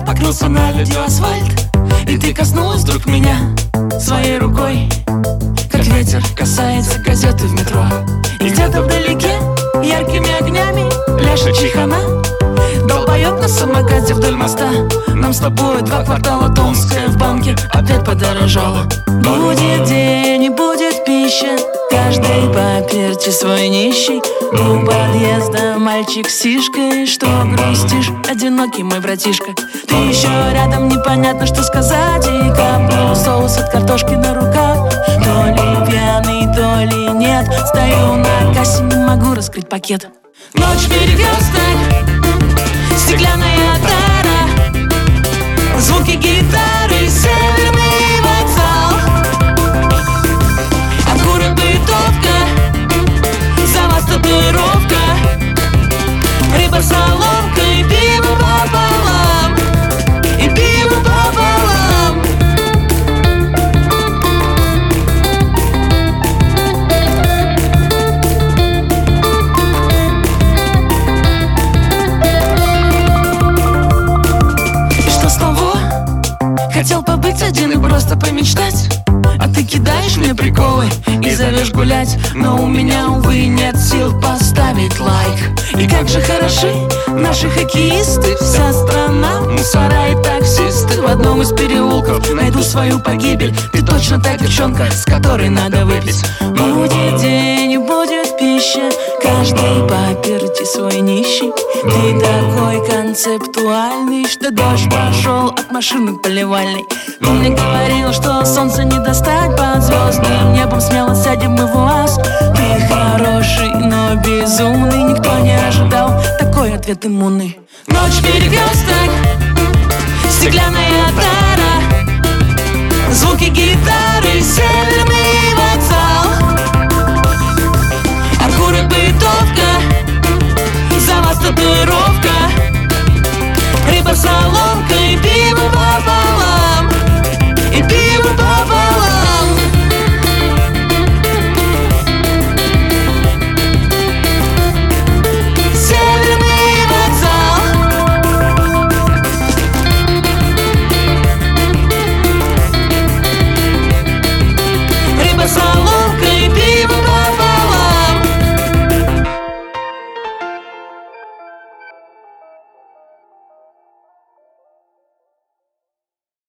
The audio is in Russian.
покрылся наледью асфальт, и ты коснулась вдруг меня своей рукой, как ветер касается газеты в метро. И где-то вдалеке яркими огнями пляшет чайхана, долбоёб на самокате вдоль моста. Нам с тобой 2 квартала Томская в банке опять подорожала. Будет день и будет пища, каждый поперчи свой нищий. У подъезда мальчик с сишкой. Что грустишь, одинокий мой братишка? Ты еще рядом, непонятно что сказать. И капнул соус от картошки на рукав. То ли пьяный, то ли нет. Стою на кассе, не могу раскрыть пакет. Ночь перекресток, стеклянная тара, звуки гитары, северный вокзал. Окурок, бытовка, за вас татуировка, рыба соломка и пиво пополам, и пиво пополам. И что с того? Хотел побыть один и просто помечтать, а ты кидаешь мне приколы и зовешь гулять. Но у меня, увы, нет сил поставить лайк. И как же хороши наши хоккеисты. Вся страна, мусора и таксисты. В одном из переулков найду свою погибель. Ты точно та девчонка, с которой надо выпить. Будет день и будет пища, каждый поперти свой нищий. Ты такой концептуальный, что дождь пошел от машины поливальной. Он мне говорил, что солнце не достать под звездным небом. Смело сядем мы в УАЗ. Ты хороший, но безумный. Никто не ожидал такой ответ иммунный. Ночь перекресток, стеклянная тара, звуки гитары, северный вокзал. Окурок, бытовка, за вас татуировка, рыба в салоне.